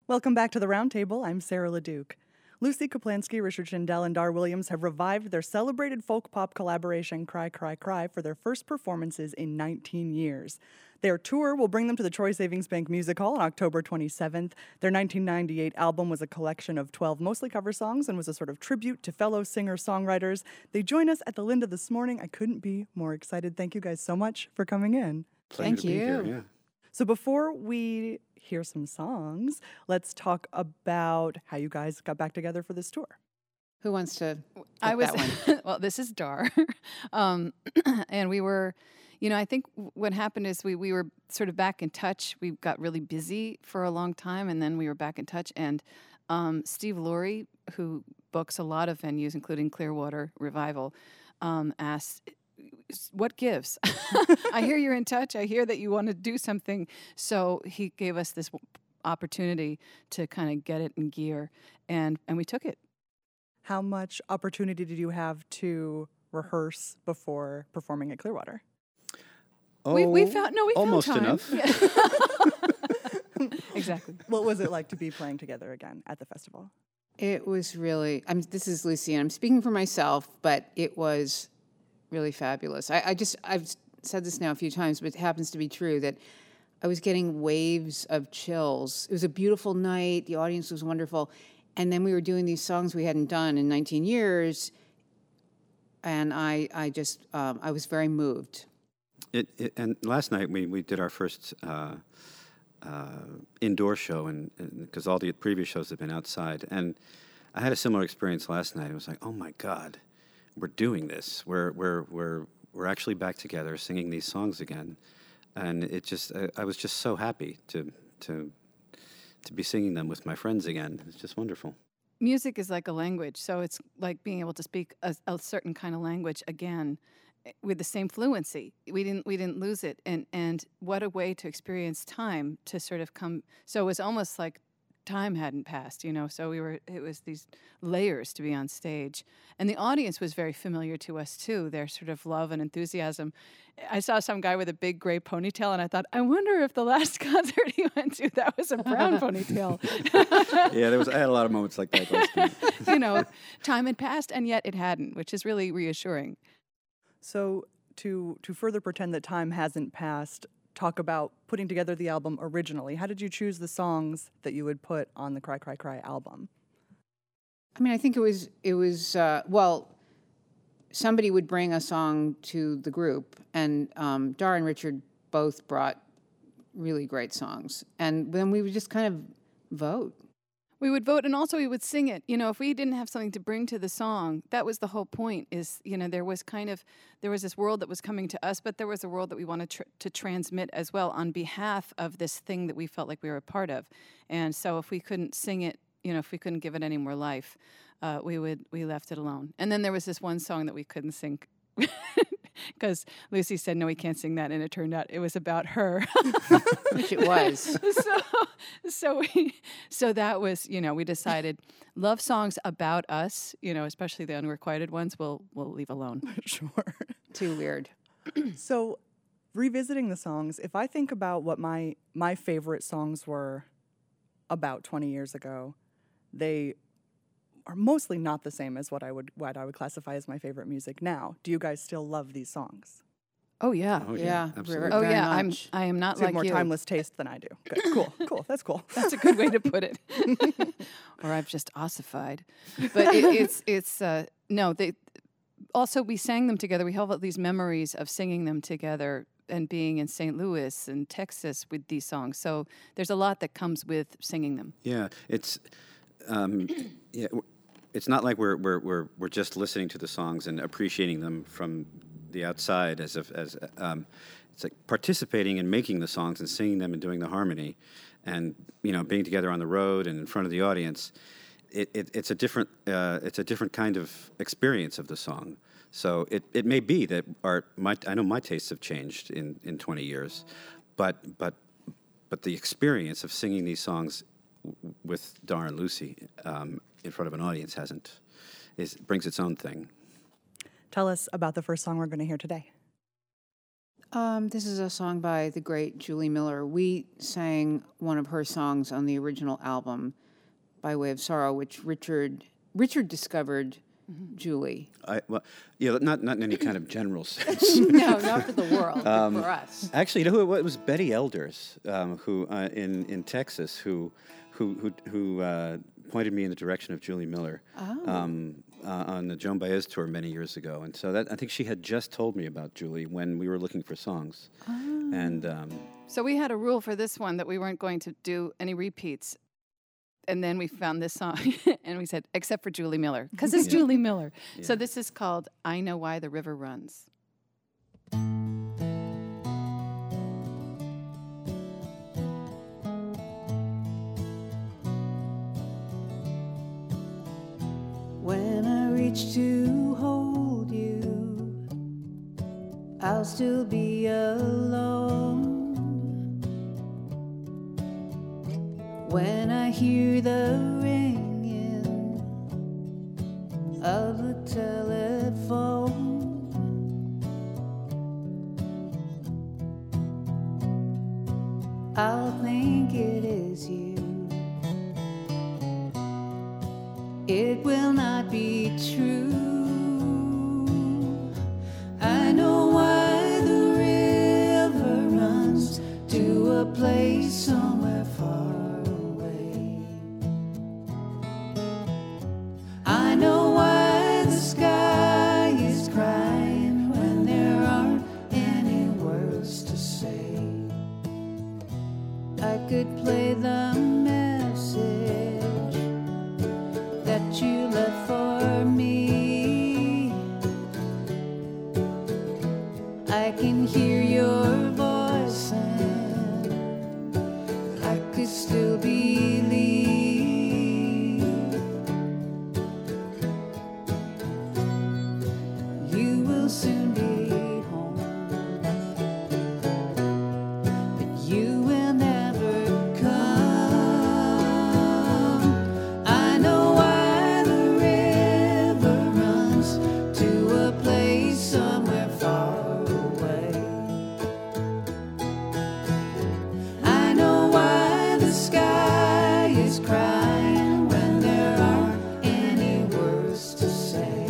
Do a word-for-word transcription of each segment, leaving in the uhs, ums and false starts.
Welcome back to the Roundtable. I'm Sarah LeDuc. Lucy Kaplansky, Richard Shindell, and Dar Williams have revived their celebrated folk pop collaboration Cry, Cry, Cry for their first performances in nineteen years. Their tour will bring them to the Troy Savings Bank Music Hall on October twenty-seventh. Their nineteen ninety-eight album was a collection of twelve mostly cover songs and was a sort of tribute to fellow singer-songwriters. They join us at the Linda this morning. I couldn't be more excited. Thank you guys so much for coming in. Pleasure Thank to be you. here, yeah. So before we hear some songs, let's talk about how you guys got back together for this tour. Who wants to I take was, that one? well, this is Dar. um, and we were, you know, I think what happened is we, we were sort of back in touch. We got really busy for a long time, and then we were back in touch. And um, Steve Laurie, who books a lot of venues, including Clearwater Revival, um, asked, what gives? I hear you're in touch. I hear that you want to do something. So he gave us this opportunity to kind of get it in gear, and, and we took it. How much opportunity did you have to rehearse before performing at Clearwater? Oh, we, we found, no, we almost found time. enough. Yeah. Exactly. What was it like to be playing together again at the festival? It was really, I'm, this is Lucy, and I'm speaking for myself, but it was really fabulous. I, I just, I've said this now a few times, but it happens to be true that I was getting waves of chills. It was a beautiful night. The audience was wonderful. And then we were doing these songs we hadn't done in nineteen years. And I, I just, um, I was very moved. It, it, and last night we, we did our first uh, uh, indoor show, and because all the previous shows have been outside. And I had a similar experience last night. It was like, oh my God, we're doing this. We're we're we're we're actually back together, singing these songs again. And it just, I, I was just so happy to to to be singing them with my friends again. It's just wonderful. Music is like a language, so it's like being able to speak a, a certain kind of language again with the same fluency. We didn't we didn't lose it, and and what a way to experience time, to sort of come. So it was almost like time hadn't passed, you know. So we were. It was these layers to be on stage, and the audience was very familiar to us too. Their sort of love and enthusiasm. I saw some guy with a big gray ponytail, and I thought, I wonder if the last concert he went to that was a brown ponytail. Yeah, there was. I had a lot of moments like that last night. You know, time had passed, and yet it hadn't, which is really reassuring. So to to further pretend that time hasn't passed, talk about putting together the album originally. How did you choose the songs that you would put on the Cry, Cry, Cry album? I mean, I think it was, it was uh, well, somebody would bring a song to the group, and um, Dar and Richard both brought really great songs. And then we would just kind of vote. We would vote, and also we would sing it. You know, if we didn't have something to bring to the song, that was the whole point. Is, you know, there was kind of, there was this world that was coming to us, but there was a world that we wanted tr- to transmit as well on behalf of this thing that we felt like we were a part of. And so if we couldn't sing it, you know, if we couldn't give it any more life, uh, we would, we left it alone. And then there was this one song that we couldn't sing because Lucy said, no, we can't sing that. And it turned out it was about her. Which it was. so, so we, so that was, you know, we decided love songs about us, you know, especially the unrequited ones, we'll, we'll leave alone. Sure. Too weird. So revisiting the songs, if I think about what my my favorite songs were about twenty years ago, they are mostly not the same as what I would what I would classify as my favorite music now. Do you guys still love these songs? Oh yeah. Oh yeah, Yeah, absolutely. very- Oh very yeah. I'm, much. I am not So you have like more you. timeless taste than I do. Good. Cool. Cool. That's cool. That's a good way to put it. Or I've just ossified. But it, it's, it's, uh, no, they, also we sang them together. We have all these memories of singing them together and being in Saint Louis and Texas with these songs. So there's a lot that comes with singing them. Yeah, it's um, yeah, w- it's not like we're we're we're we're just listening to the songs and appreciating them from the outside, as if as um, it's like participating in making the songs and singing them and doing the harmony, and you know, being together on the road and in front of the audience. It, it it's a different uh, it's a different kind of experience of the song. So it, it may be that our my I know my tastes have changed in, in twenty years, but but but the experience of singing these songs w- with Dar and Lucy um, in front of an audience hasn't is brings its own thing. Tell us about the first song we're going to hear today. Um, this is a song by the great Julie Miller. We sang one of her songs on the original album, By Way of Sorrow, which Richard Richard discovered mm-hmm. Julie. I, well, yeah, not not in any kind of general sense. No, not for the world, um, but for us. Actually, you know who it was? Betty Elders, um, who uh, in in Texas, who who who, who uh, pointed me in the direction of Julie Miller. Oh. Um, Uh, on the Joan Baez tour many years ago, and so that I think she had just told me about Julie when we were looking for songs, oh. and um, so we had a rule for this one that we weren't going to do any repeats, and then we found this song, and we said except for Julie Miller because it's Yeah. Julie Miller. Yeah. So this is called "I Know Why the River Runs." When I reach to hold you, I'll still be alone. When I hear the ringing of the telephone, I'll think it is you. It will not be true. I know why the river runs to a place somewhere far away. I know why the sky is crying when there aren't any words to say. I could play the message that you left for me. I can hear your voice and I could still believe. You will soon be home, but you will never come. I know why the river runs to a place somewhere far away. I know why the sky is crying when there aren't any words to say.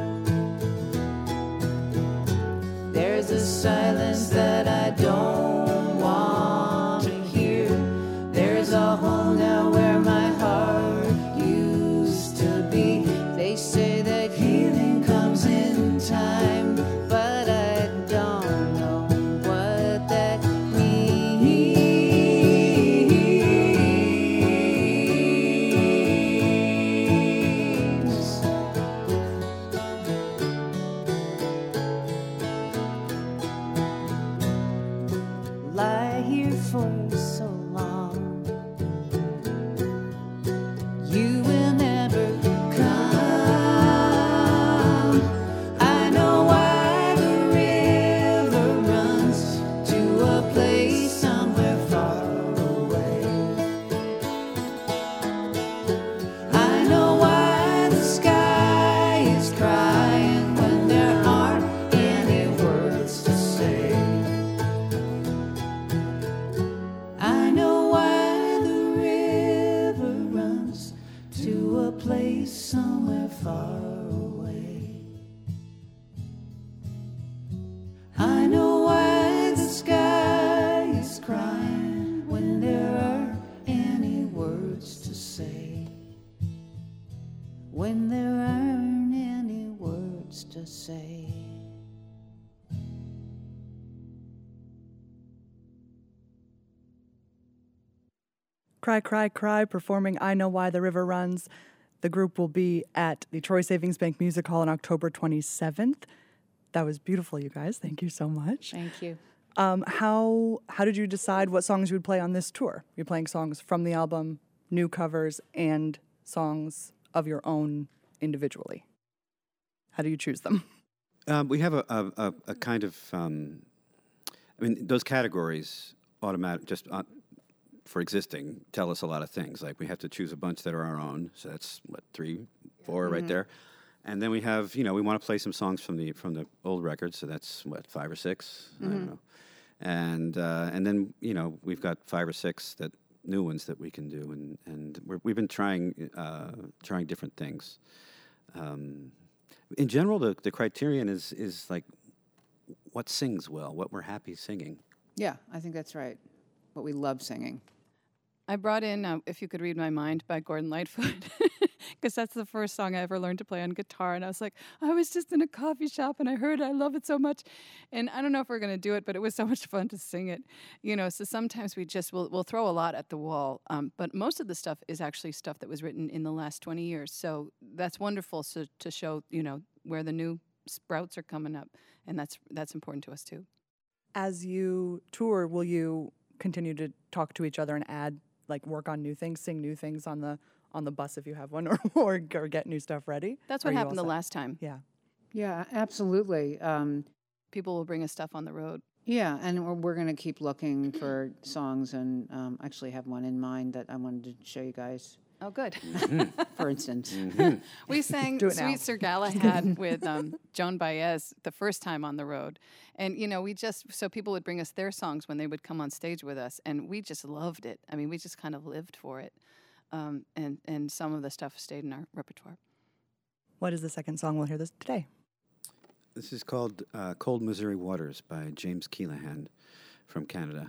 There's a silence that I don't want to hear. There's a hole now where my heart used to be. They say that healing comes in time, but I don't know what that means. Lie here for so long, you will never come. I know why the river runs to a place somewhere far away. I know why the sky is crying when there aren't any words to say. I know why the river runs to a place somewhere far away. I know why the sky is crying when there aren't any words to say. When there aren't any words to say. Cry, Cry, Cry, performing I Know Why the River Runs. The group will be at the Troy Savings Bank Music Hall on October twenty-seventh. That was beautiful, you guys. Thank you so much. Thank you. Um, how how did you decide what songs you would play on this tour? You're playing songs from the album, new covers, and songs of your own individually. How do you choose them? Um, we have a, a, a, a kind of, um, I mean, those categories automatic, just uh, for existing, tell us a lot of things. Like we have to choose a bunch that are our own. So that's, what, three, four mm-hmm. right there. And then we have, you know, we want to play some songs from the from the old records. So that's what, five or six, mm-hmm. I don't know. And uh, and then you know we've got five or six that new ones that we can do, and and we're, we've been trying uh, trying different things. Um, in general, the the criterion is is like what sings well, what we're happy singing. Yeah, I think that's right. What we love singing. I brought in uh, If You Could Read My Mind by Gordon Lightfoot, because that's the first song I ever learned to play on guitar. And I was like, I was just in a coffee shop and I heard it. I love it so much. And I don't know if we're going to do it, but it was so much fun to sing it. You know, so sometimes we just, will we'll throw a lot at the wall. Um, but most of the stuff is actually stuff that was written in the last twenty years. So that's wonderful so, to show, you know, where the new sprouts are coming up. And that's that's important to us too. As you tour, will you continue to talk to each other and add, like work on new things, sing new things on the on the bus if you have one, or or, or get new stuff ready? That's what happened the last time. Yeah. Yeah, absolutely. Um, People will bring us stuff on the road. yeah, and we're, we're going to keep looking for songs, and um, actually have one in mind that I wanted to show you guys. Oh, good. For instance, We sang Do it now. Sweet Sir Galahad with um, Joan Baez the first time on the road. And, you know, we just, so people would bring us their songs when they would come on stage with us, and we just loved it. I mean, we just kind of lived for it. Um, and, and some of the stuff stayed in our repertoire. What is the second song we'll hear this today? This is called uh, Cold Missouri Waters by James Keelahan from Canada.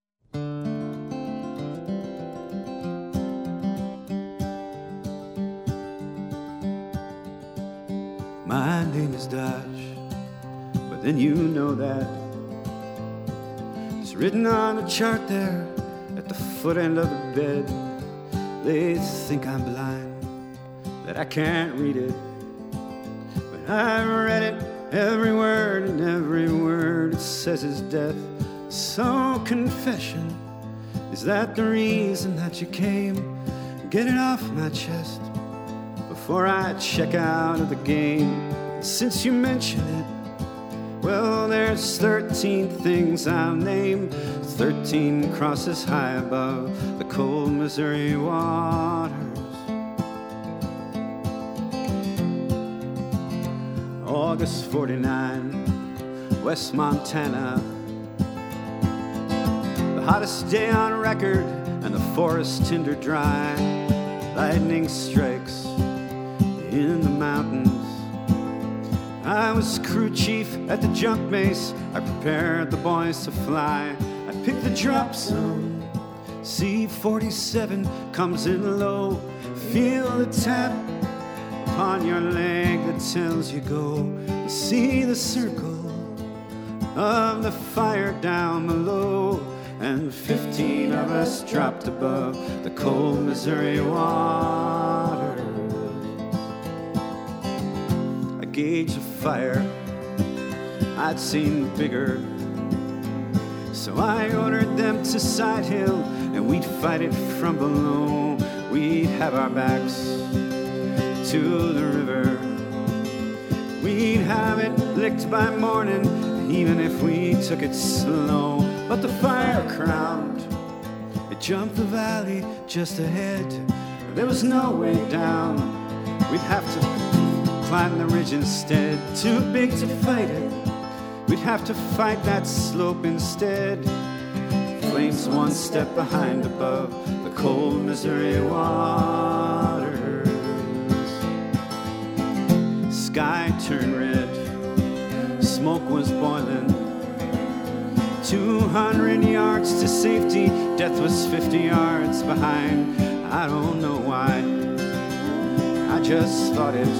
My name is Dodge, but then you know that. It's written on the chart there at the foot end of the bed. They think I'm blind, that I can't read it. But I've read it, every word, and every word it says is death. So confession, is that the reason that you came? Get it off my chest before I check out of the game. Since you mention it, well, there's thirteen things I'll name, thirteen crosses high above the cold Missouri waters. August forty-nine, West Montana. The hottest day on record, and the forest tinder dry. Lightning strikes in the mountains. I was crew chief at the jump base. I prepared the boys to fly. I picked the drop zone. C forty-seven comes in low. Feel the tap upon your leg that tells you go. You see the circle of the fire down below. And fifteen of us dropped above the cold Missouri water. A gauge of fire I'd seen bigger, so I ordered them to Side Hill, and we'd fight it from below. We'd have our backs to the river. We'd have it licked by morning, even if we took it slow. But the fire crowd, it jumped the valley just ahead. There was no way down. We'd have to climb the ridge instead. Too big to fight it. We'd have to fight that slope instead. Flames one step behind above the cold Missouri waters. Sky turned red. Smoke was boiling. Two hundred yards to safety. Death was fifty yards behind. I don't know why. I just thought it.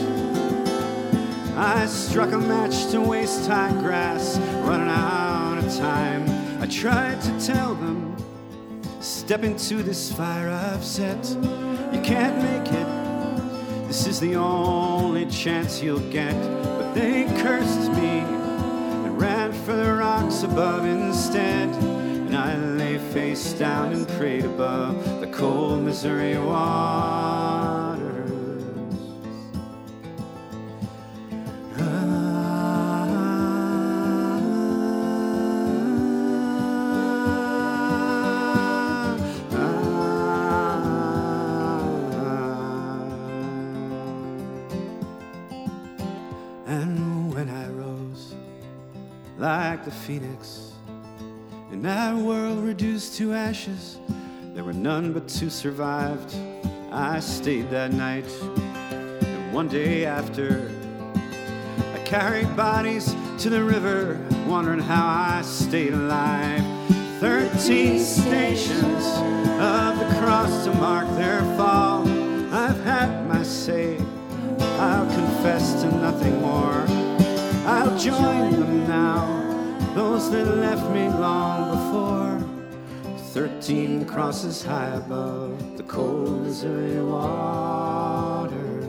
I struck a match to waist-high grass, running out of time. I tried to tell them, step into this fire I've set. You can't make it. This is the only chance you'll get. But they cursed me and ran for the rocks above instead. And I lay face down and prayed above the cold Missouri waters. like the phoenix. In that world reduced to ashes, there were none but two survived. I stayed that night, and one day after, I carried bodies to the river, wondering how I stayed alive. Thirteen stations of the cross to mark their fall. I've had my say, I'll confess to nothing more. I'll join them now, those that left me long before. Thirteen crosses high above the cold Missouri waters.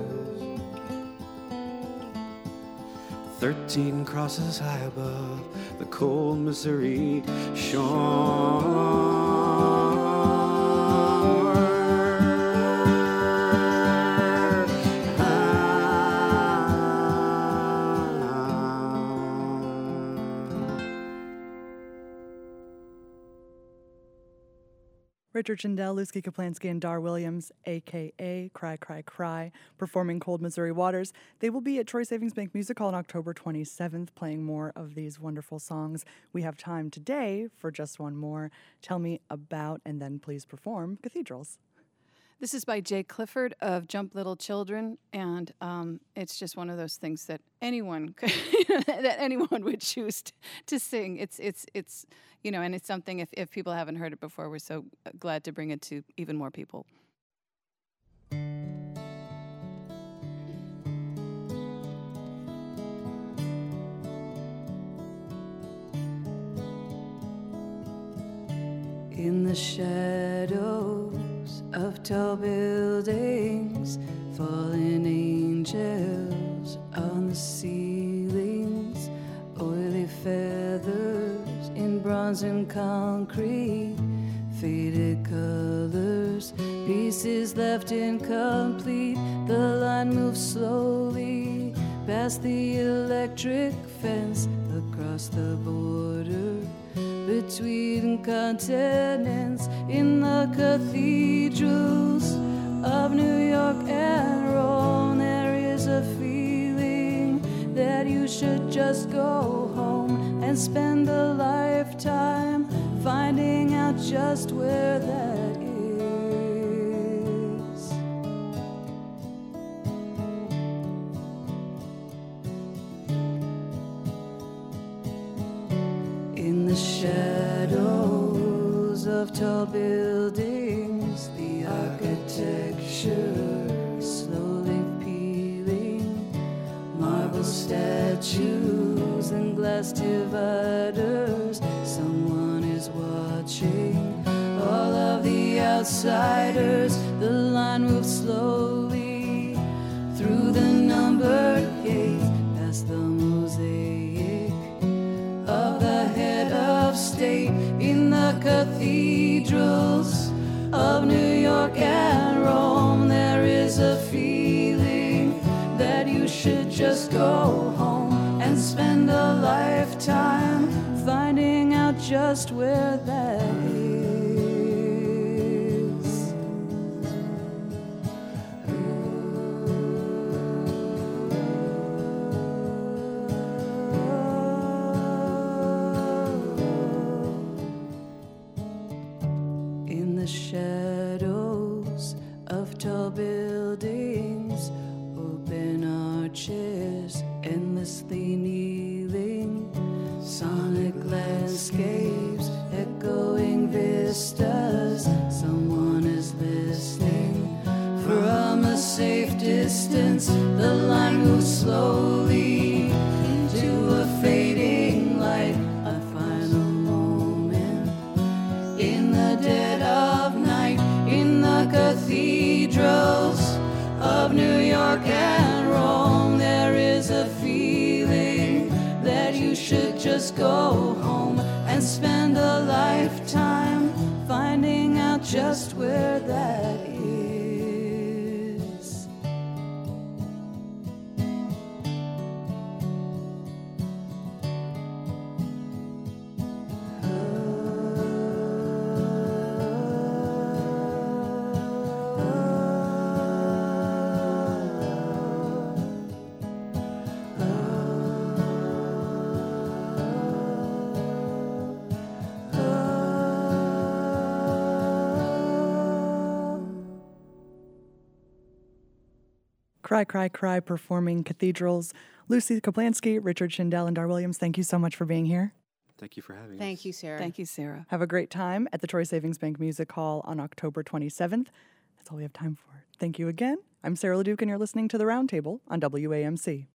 Thirteen crosses high above the cold Missouri shore. Richard Shindell, Lusky Kaplansky, and Dar Williams, a k a. Cry, Cry, Cry, performing Cold Missouri Waters. They will be at Troy Savings Bank Music Hall on October twenty-seventh, playing more of these wonderful songs. We have time today for just one more. Tell me about, and then please perform, Cathedrals. This is by Jay Clifford of Jump Little Children, and um, it's just one of those things that anyone could, that anyone would choose to, to sing. It's it's it's you know, and it's something if if people haven't heard it before, we're so glad to bring it to even more people. In the shadows of tall buildings, fallen angels on the ceilings, oily feathers in bronze and concrete, faded colors, pieces left incomplete. The line moves slowly past the electric fence, across the border between continents. In the cathedrals of New York and Rome, there is a feeling that you should just go home and spend a lifetime finding out just where that is. In the shadows of tall buildings, the architecture is slowly peeling. Marble statues and glass dividers. Someone is watching all of the outsiders. The line moves slowly through the numbered gates, past the mosaic of the head of state. In the cathedrals of New York and Rome, there is a feeling that you should just go home and spend a lifetime finding out just where that is. In the shadows of tall buildings, open arches, endlessly kneeling, sonic landscapes, echoing vistas. Someone is listening from a safe distance. The line moves slowly to a fading light, a final moment in the dead of night. In the cathedrals of New York and Rome, there is a feeling that you should just go home and spend a lifetime finding out just where that is. Cry, Cry, Cry performing Cathedrals. Lucy Kaplansky, Richard Shindell, and Dar Williams, thank you so much for being here. Thank you for having us. Thank you, Sarah. Thank you, Sarah. Have a great time at the Troy Savings Bank Music Hall on October twenty-seventh. That's all we have time for. Thank you again. I'm Sarah LeDuc, and you're listening to The Roundtable on W A M C.